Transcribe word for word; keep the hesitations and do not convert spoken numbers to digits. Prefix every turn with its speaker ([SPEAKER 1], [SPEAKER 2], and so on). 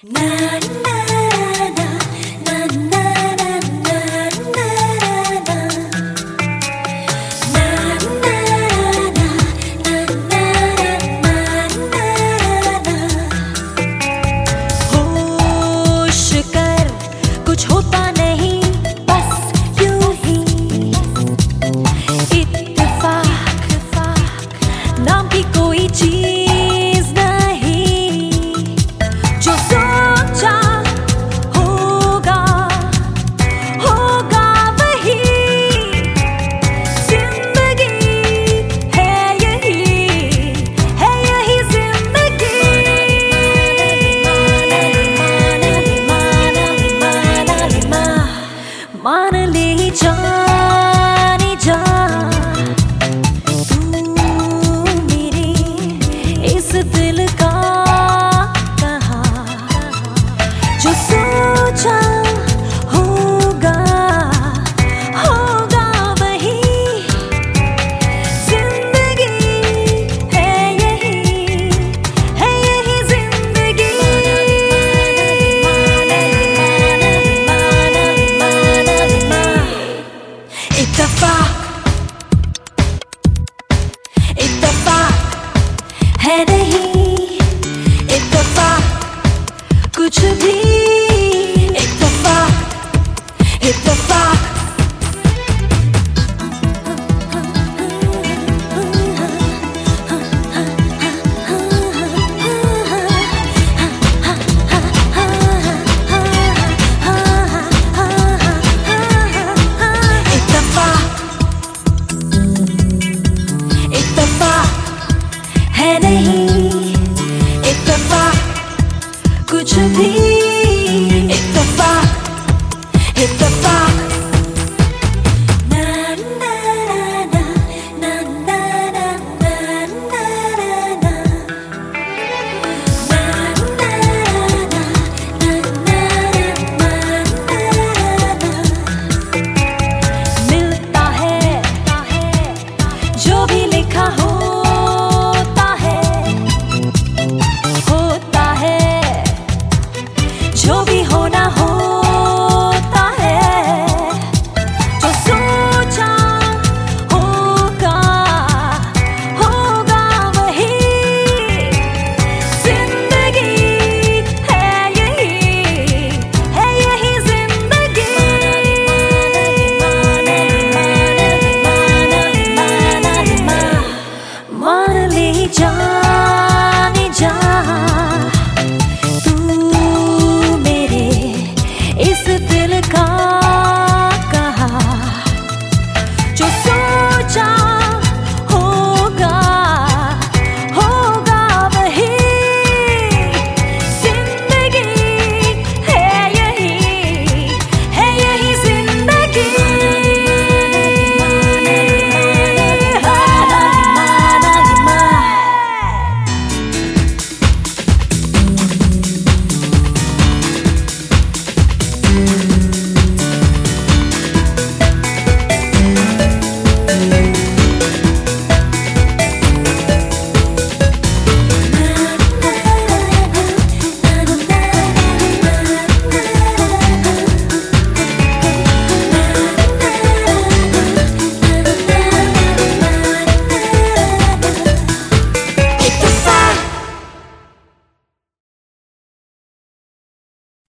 [SPEAKER 1] कुछ होता नहीं बस यूं ही इत्तेफाक नाम की कोई चीज नहीं, जो सोचा होगा होगा वही। जिंदगी है यही है यही जिंदगी। मान ले जानी जा तू मेरे इस दिल का कहा, जो सोचा होगा होगा वही। जिंदगी है यही है यही जिंदगी। इत्तेफाक इत्तेफाक है नहीं, इत्तेफाक कुछ भी। इत्तेफाक इत्तेफाक है नहीं, इत्तेफाक कुछ भी। इत्तेफाक इत्तेफाक